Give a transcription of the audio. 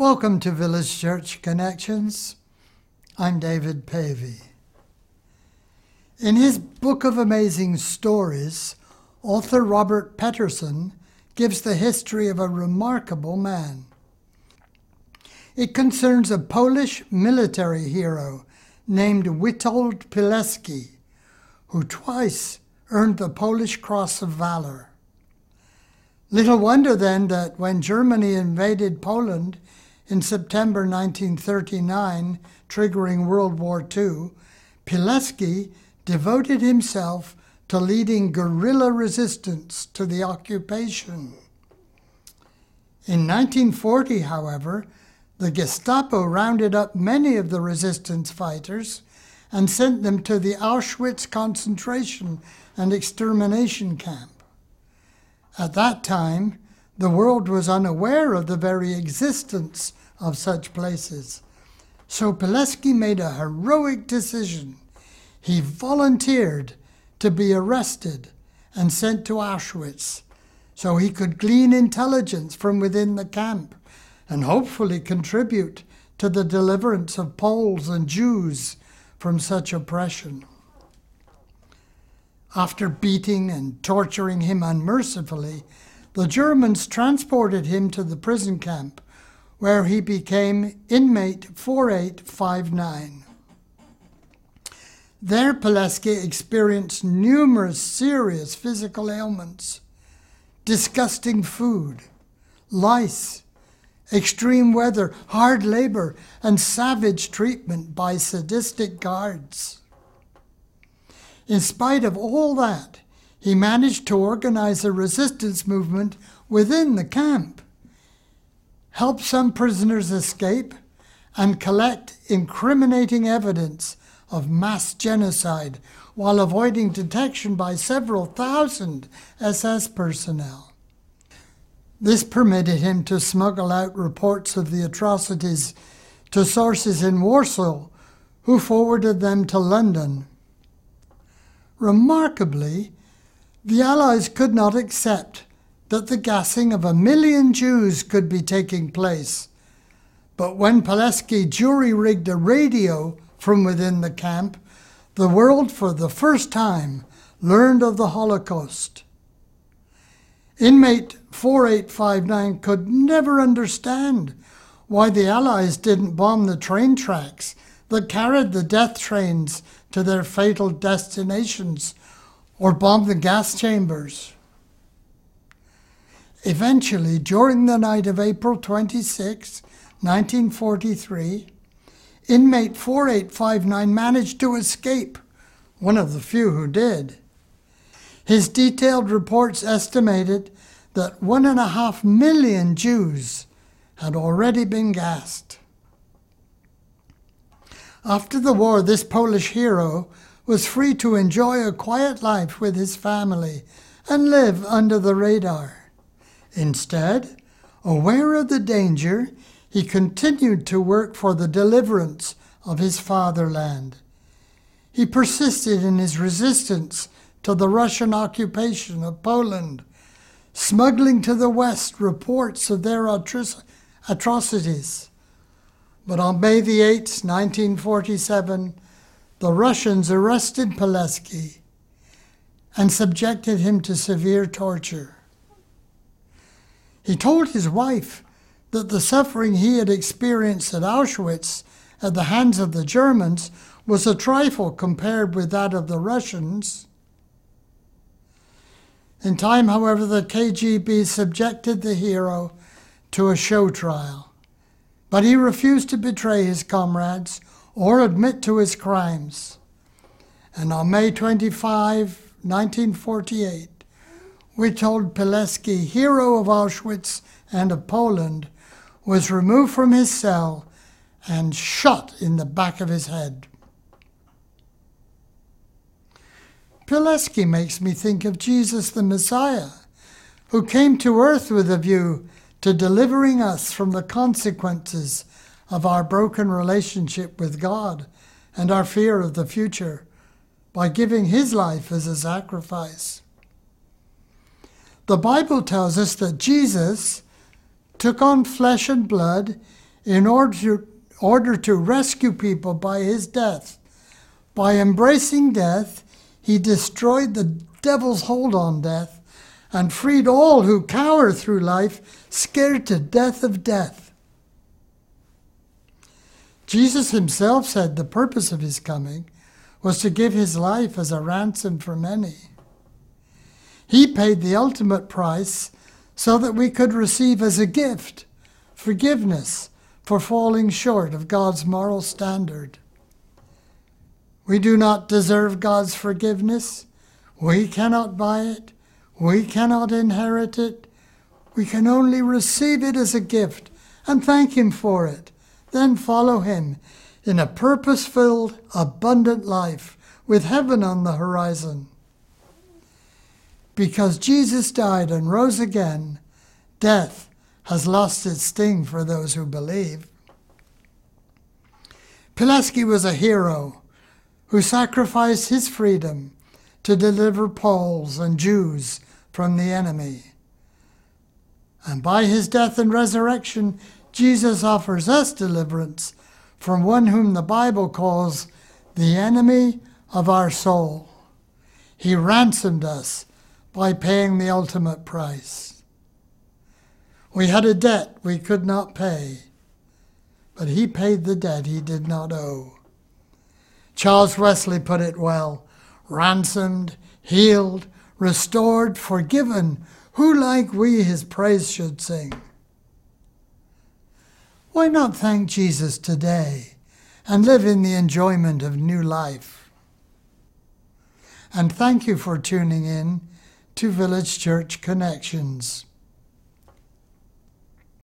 Welcome to Village Church Connections. I'm David Pavey. In his Book of Amazing Stories, author Robert Pettersson gives the history of a remarkable man. It concerns a Polish military hero named Witold Pilecki, who twice earned the Polish Cross of Valor. Little wonder then that when Germany invaded Poland in September 1939, triggering World War II, Pilecki devoted himself to leading guerrilla resistance to the occupation. In 1940, however, the Gestapo rounded up many of the resistance fighters and sent them to the Auschwitz concentration and extermination camp. At that time, the world was unaware of the very existence of such places. So Pilecki made a heroic decision. He volunteered to be arrested and sent to Auschwitz so he could glean intelligence from within the camp and hopefully contribute to the deliverance of Poles and Jews from such oppression. After beating and torturing him unmercifully, the Germans transported him to the prison camp, where he became inmate 4859. There, Pilecki experienced numerous serious physical ailments, disgusting food, lice, extreme weather, hard labor, and savage treatment by sadistic guards. In spite of all that, he managed to organize a resistance movement within the camp, help some prisoners escape, and collect incriminating evidence of mass genocide while avoiding detection by several thousand SS personnel. This permitted him to smuggle out reports of the atrocities to sources in Warsaw, who forwarded them to London. Remarkably, the Allies could not accept that the gassing of 1 million Jews could be taking place. But when Pilecki jury-rigged a radio from within the camp, the world for the first time learned of the Holocaust. Inmate 4859 could never understand why the Allies didn't bomb the train tracks that carried the death trains to their fatal destinations, or bomb the gas chambers. Eventually, during the night of April 26, 1943, inmate 4859 managed to escape, one of the few who did. His detailed reports estimated that 1.5 million Jews had already been gassed. After the war, this Polish hero was free to enjoy a quiet life with his family and live under the radar. Instead, aware of the danger, he continued to work for the deliverance of his fatherland. He persisted in his resistance to the Russian occupation of Poland, smuggling to the West reports of their atrocities. But on May the 8th, 1947, the Russians arrested Pilecki and subjected him to severe torture. He told his wife that the suffering he had experienced at Auschwitz at the hands of the Germans was a trifle compared with that of the Russians. In time, however, the KGB subjected the hero to a show trial. But he refused to betray his comrades or admit to his crimes. And on May 25, 1948, Witold Pilecki, hero of Auschwitz and of Poland, was removed from his cell and shot in the back of his head. Pilecki makes me think of Jesus the Messiah, who came to earth with a view to delivering us from the consequences of our broken relationship with God and our fear of the future by giving his life as a sacrifice. The Bible tells us that Jesus took on flesh and blood in order to rescue people by his death. By embracing death, he destroyed the devil's hold on death and freed all who cower through life scared to death of death. Jesus himself said the purpose of his coming was to give his life as a ransom for many. He paid the ultimate price so that we could receive as a gift forgiveness for falling short of God's moral standard. We do not deserve God's forgiveness. We cannot buy it. We cannot inherit it. We can only receive it as a gift and thank him for it, then follow him in a purpose-filled, abundant life with heaven on the horizon. Because Jesus died and rose again, death has lost its sting for those who believe. Pulaski was a hero who sacrificed his freedom to deliver Poles and Jews from the enemy. And by his death and resurrection, Jesus offers us deliverance from one whom the Bible calls the enemy of our soul. He ransomed us by paying the ultimate price. We had a debt we could not pay, but he paid the debt he did not owe. Charles Wesley put it well: ransomed, healed, restored, forgiven, who like we his praise should sing? Why not thank Jesus today and live in the enjoyment of new life? And thank you for tuning in to Village Church Connections.